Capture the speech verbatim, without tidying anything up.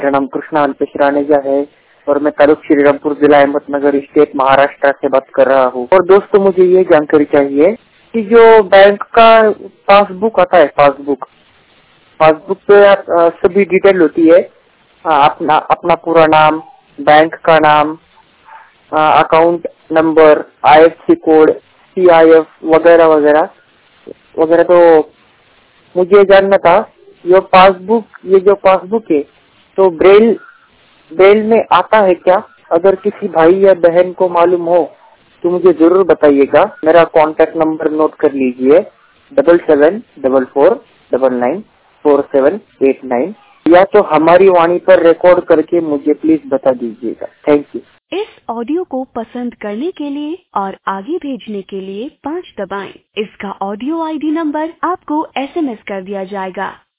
मेरा नाम कृष्णा अल्पेश रानेजा है और मैं तालुक श्रीरामपुर जिला अहमदनगर स्टेट महाराष्ट्र से बात कर रहा हूँ। और दोस्तों मुझे ये जानकारी चाहिए कि जो बैंक का पासबुक आता है, पासबुक पासबुक पे आप, आ, सभी डिटेल होती है, आ, अपना अपना पूरा नाम, बैंक का नाम, account number, I F C code, C I F वगैरह वगैरह वगैरह। तो मुझे जानना था ये पासबुक ये जो पासबुक है तो ब्रेल ब्रेल में आता है क्या? अगर किसी भाई या बहन को मालूम हो तो मुझे जरूर बताइएगा। मेरा कॉन्टैक्ट नंबर नोट कर लीजिए, double seven double four double nine four seven eight nine, या तो हमारी वाणी पर रिकॉर्ड करके मुझे प्लीज बता दीजिएगा। Thank you. इस ऑडियो को पसंद करने के लिए और आगे भेजने के लिए पाँच दबाएं। इसका ऑडियो आई डी नंबर आपको एस एम एस कर दिया जाएगा।